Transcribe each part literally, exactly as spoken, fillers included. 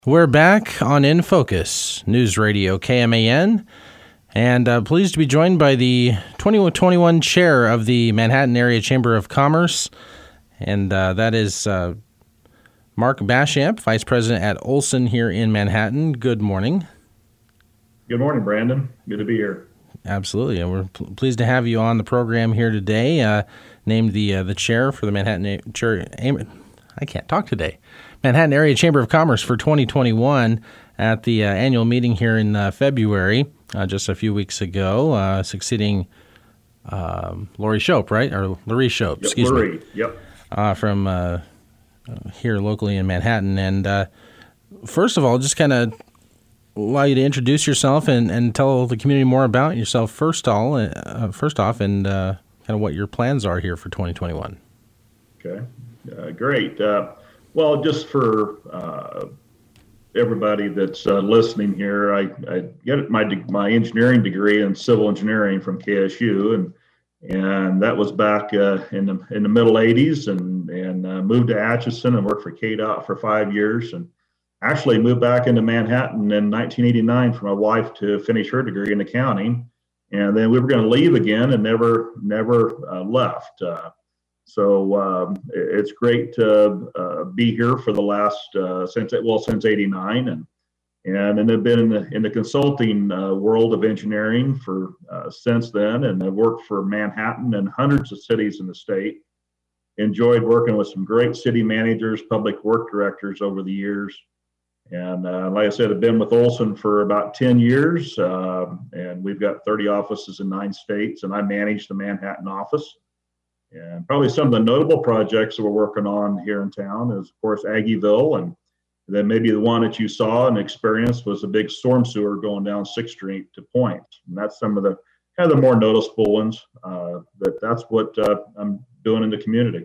We're back on In Focus, News Radio K M A N, and uh, pleased to be joined by the twenty twenty-one chair of the Manhattan Area Chamber of Commerce, and uh, that is uh, Mark Baschamp, Vice President at Olson here in Manhattan. Good morning. Good morning, Brandon. Good to be here. Absolutely, and we're pl- pleased to have you on the program here today, uh, named the uh, the chair for the Manhattan A- chair. I can't talk today. Manhattan Area Chamber of Commerce for twenty twenty-one at the uh, annual meeting here in uh, February, uh, just a few weeks ago, uh, succeeding um, Lori Shope, right? Or Laurie Shope, yep, excuse Laurie. me. Yep. Uh, from uh, here locally in Manhattan. And uh, first of all, just kind of allow you to introduce yourself and, and tell the community more about yourself first, all, uh, first off, and uh, kind of what your plans are here for twenty twenty-one. Okay, uh, great. Uh, Well, just for uh, everybody that's uh, listening here, I, I get my my engineering degree in civil engineering from K S U, and and that was back uh, in the in the middle eighties, and and uh, moved to Atchison and worked for K D O T for five years, and actually moved back into Manhattan in nineteen eighty-nine for my wife to finish her degree in accounting, and then we were going to leave again and never never uh, left. Uh, So um, it's great to uh, be here for the last uh, since well since eighty-nine, and and and have been in the in the consulting uh, world of engineering for uh, since then, and I've worked for Manhattan and hundreds of cities in the state. Enjoyed working with some great city managers, public work directors over the years, and uh, like I said, I've been with Olson for about ten years, uh, and we've got thirty offices in nine states, and I manage the Manhattan office. And probably some of the notable projects that we're working on here in town is, of course, Aggieville. And then maybe the one that you saw and experienced was a big storm sewer going down sixth Street to Point. And that's some of the kind of the more noticeable ones. Uh, that that's what uh, I'm doing in the community.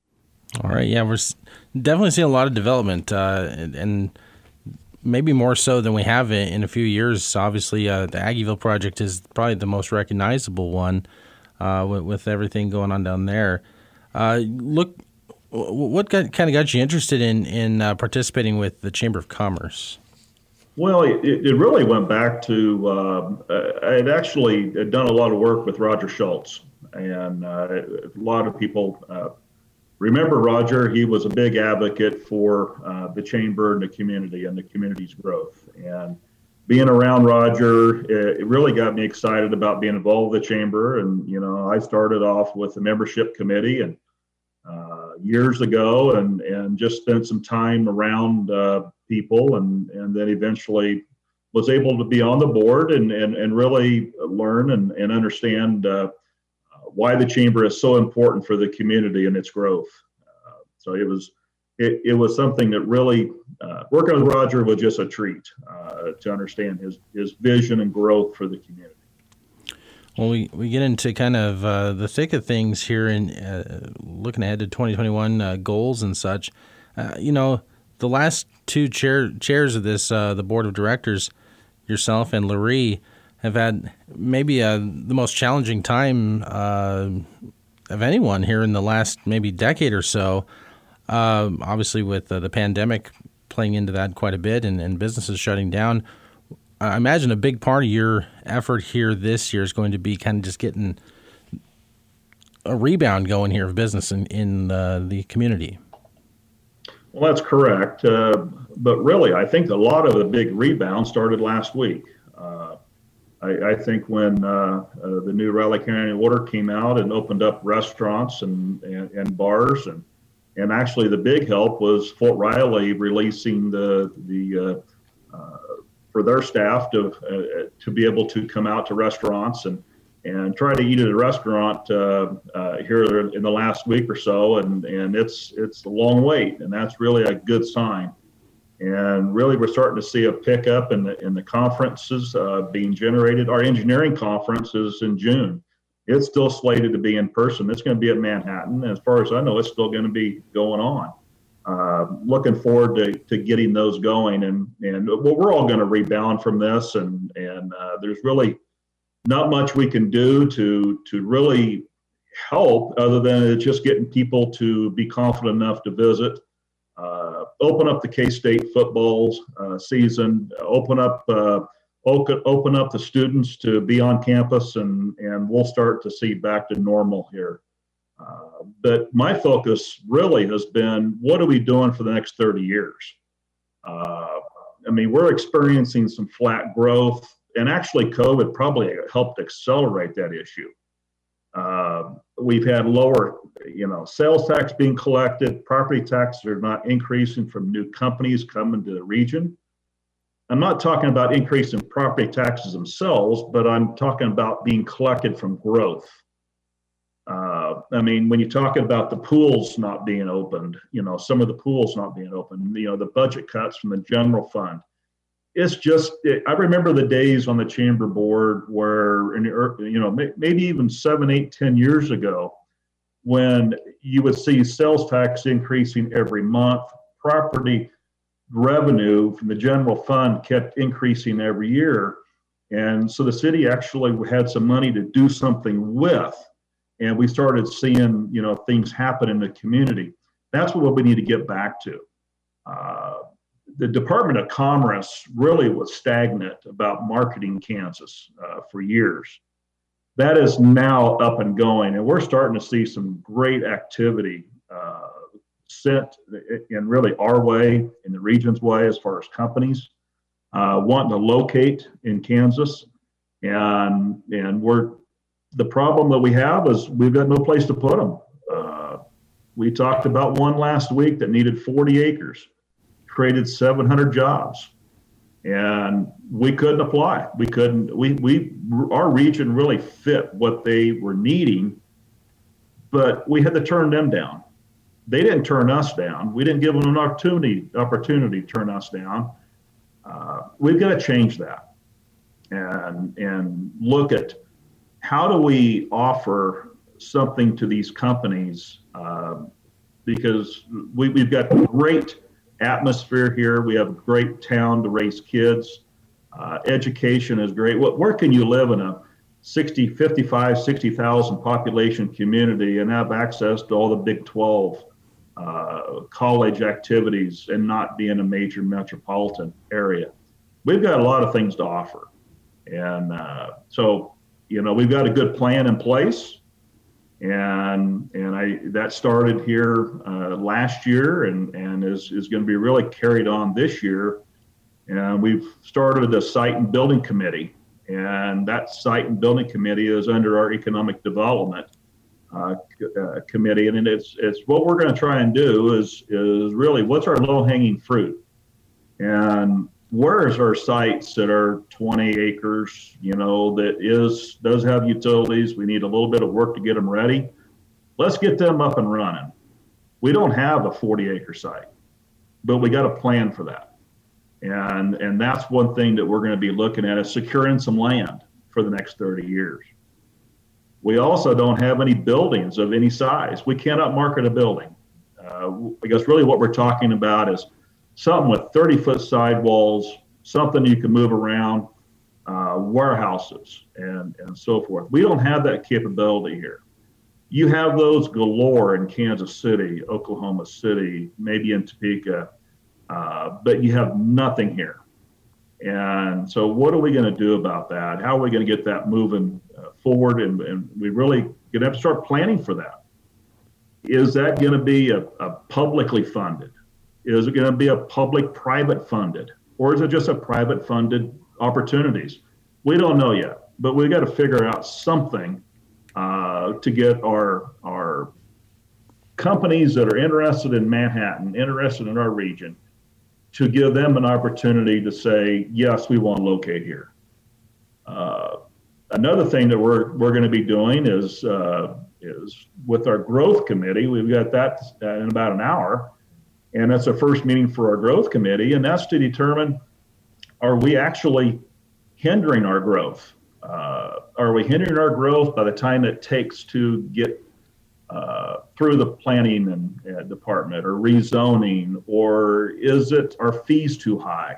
All right. Yeah, we're definitely seeing a lot of development, uh, and, and maybe more so than we have in, in a few years. Obviously, uh, the Aggieville project is probably the most recognizable one. Uh, with, with everything going on down there. Uh, look, what got, kind of got you interested in in uh, participating with the Chamber of Commerce? Well, it, it really went back to, um, I had actually done a lot of work with Roger Schultz, and uh, a lot of people uh, remember Roger. He was a big advocate for uh, the Chamber and the community and the community's growth. And being around Roger, it really got me excited about being involved with the Chamber. And, you know, I started off with the membership committee and uh, years ago, and, and just spent some time around uh, people, and, and then eventually was able to be on the board and, and, and really learn and, and understand uh, why the Chamber is so important for the community and its growth. Uh, so it was It, it was something that really, uh, working with Roger was just a treat uh, to understand his, his vision and growth for the community. Well, we, we get into kind of uh, the thick of things here in uh, looking ahead to twenty twenty-one uh, goals and such. Uh, you know, the last two chair, chairs of this, uh, the board of directors, yourself and Laurie, have had maybe uh, the most challenging time uh, of anyone here in the last maybe decade or so. Uh, obviously, with uh, the pandemic playing into that quite a bit, and, and businesses shutting down, I imagine a big part of your effort here this year is going to be kind of just getting a rebound going here of business in, in uh, the community. Well, that's correct. Uh, but really, I think a lot of the big rebound started last week. Uh, I, I think when uh, uh, the new Raleigh County order came out and opened up restaurants and, and, and bars, and And actually, the big help was Fort Riley releasing the the uh, uh, for their staff to uh, to be able to come out to restaurants and and try to eat at a restaurant uh, uh, here in the last week or so, and and it's it's a long wait, and that's really a good sign. And really, we're starting to see a pickup in the in the conferences uh, being generated. Our engineering conference is in June. It's still slated to be in person. It's going to be at Manhattan. As far as I know, it's still going to be going on. Uh, looking forward to, to getting those going. And, and well, we're all going to rebound from this. And, and uh, there's really not much we can do to, to really help other than just getting people to be confident enough to visit. uh, open up the K-State football uh, season, open up uh, open, open up the students to be on campus, and, and we'll start to see back to normal here. Uh, but my focus really has been, what are we doing for the next thirty years? Uh, I mean, we're experiencing some flat growth, and actually COVID probably helped accelerate that issue. Uh, we've had lower, you know, sales tax being collected, property taxes are not increasing from new companies coming to the region. I'm not talking about increasing property taxes themselves, but I'm talking about being collected from growth. Uh, I mean, when you talk about the pools not being opened, you know, some of the pools not being open, you know, the budget cuts from the general fund. It's just, it, I remember the days on the chamber board where, in the, you know, may, maybe even seven, eight, ten years ago, when you would see sales tax increasing every month, property revenue from the general fund kept increasing every year. And so the city actually had some money to do something with. And we started seeing, you know, things happen in the community. That's what we need to get back to. Uh, the Department of Commerce really was stagnant about marketing Kansas uh, for years. That is now up and going, and we're starting to see some great activity uh, sent in really our way, in the region's way, as far as companies uh, wanting to locate in Kansas. And, and we're, the problem that we have is we've got no place to put them. Uh, we talked about one last week that needed forty acres, created seven hundred jobs, and we couldn't apply. We couldn't, we, we, our region really fit what they were needing, but we had to turn them down. They didn't turn us down. We didn't give them an opportunity, opportunity to turn us down. Uh, we've got to change that and, and look at, how do we offer something to these companies? Uh, because we, we've got great atmosphere here. We have a great town to raise kids. Uh, education is great. What, where can you live in a sixty, fifty-five, sixty thousand population community and have access to all the Big twelve uh, college activities and not be in a major metropolitan area? We've got a lot of things to offer. And uh, so, you know, we've got a good plan in place, and and I that started here uh, last year, and and is is going to be really carried on this year. And we've started a site and building committee, and that site and building committee is under our economic development uh, uh, committee, and it's it's what we're going to try and do is is really what's our low hanging fruit, and where's our sites that are twenty acres, you know, that is does have utilities. We need a little bit of work to get them ready. Let's get them up and running. We don't have a forty acre site, but we got a plan for that. And, and that's one thing that we're going to be looking at, is securing some land for the next thirty years. We also don't have any buildings of any size. We cannot market a building. Uh, I guess really what we're talking about is something with thirty foot sidewalls, something you can move around, uh, warehouses, and, and so forth. We don't have that capability here. You have those galore in Kansas City, Oklahoma City, maybe in Topeka, uh, but you have nothing here. And so what are we going to do about that? How are we going to get that moving uh, forward? And, and we really going to have to start planning for that. Is that going to be a, a publicly funded? Is it going to be a public-private funded, or is it just a private funded opportunities? We don't know yet, but we've got to figure out something uh, to get our our companies that are interested in Manhattan, interested in our region, to give them an opportunity to say, yes, we want to locate here. Uh, another thing that we're we're going to be doing is uh, is with our growth committee. We've got that in about an hour. And that's our first meeting for our growth committee, and that's to determine, are we actually hindering our growth? Uh, are we hindering our growth by the time it takes to get uh, through the planning and, uh, department or rezoning, or is it our fees too high?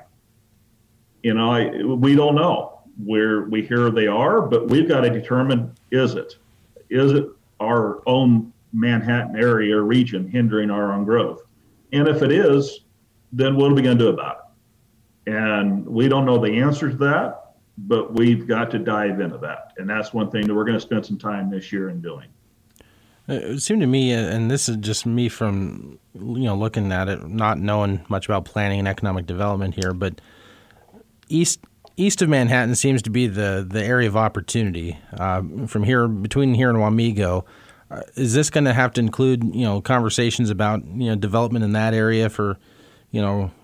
You know, I, we don't know. We're, we hear they are, but we've got to determine, is it? Is it our own Manhattan area or region hindering our own growth? And if it is, then what are we going to do about it? And we don't know the answer to that, but we've got to dive into that. And that's one thing that we're going to spend some time this year in doing. It seemed to me, and this is just me from, you know, looking at it, not knowing much about planning and economic development here, but east east of Manhattan seems to be the, the area of opportunity. Uh, from here, between here and Wamego, uh, is this going to have to include, you know, conversations about, you know, development in that area for, you know,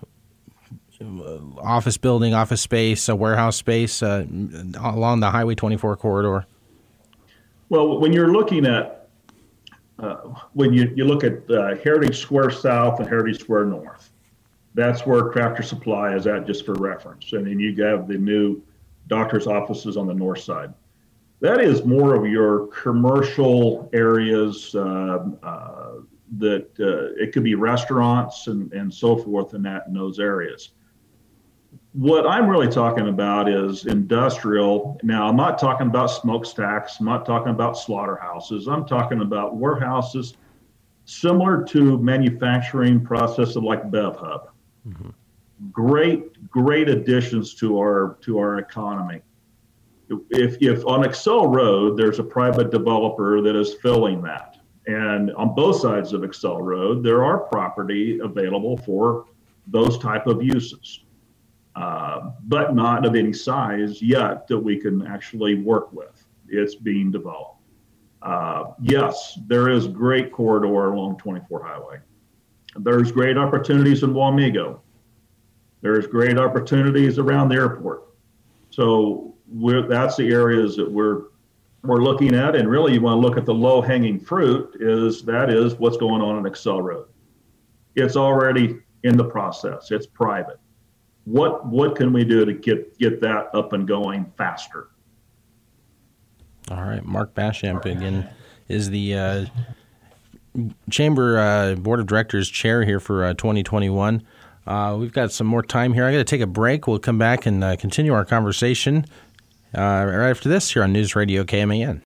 office building, office space, a warehouse space uh, along the Highway twenty-four corridor? Well, when you're looking at Uh, when you, you look at uh, Heritage Square South and Heritage Square North, that's where Tractor Supply is at, just for reference. And then you have the new doctor's offices on the north side. That is more of your commercial areas uh, uh, that uh, it could be restaurants and, and so forth in that in those areas. What I'm really talking about is industrial. Now, I'm not talking about smokestacks. I'm not talking about slaughterhouses. I'm talking about warehouses similar to manufacturing processes like BevHub. Mm-hmm. Great, great additions to our to our economy. If if on Excel Road, there's a private developer that is filling that, and on both sides of Excel Road, there are property available for those type of uses. Uh, but not of any size yet that we can actually work with. It's being developed. Uh, yes, there is great corridor along twenty-four Highway. There's great opportunities in Wamego. There's great opportunities around the airport. So we're, that's the areas that we're we're looking at. And really, you want to look at the low-hanging fruit. Is that is what's going on in Excel Road. It's already in the process. It's private. What what can we do to get, get that up and going faster? All right. Mark Basham again is the uh, Chamber uh, Board of Directors chair here for uh, twenty twenty-one. Uh, we've got some more time here. I got to take a break. We'll come back and uh, continue our conversation uh, right after this here on News Radio K M A N.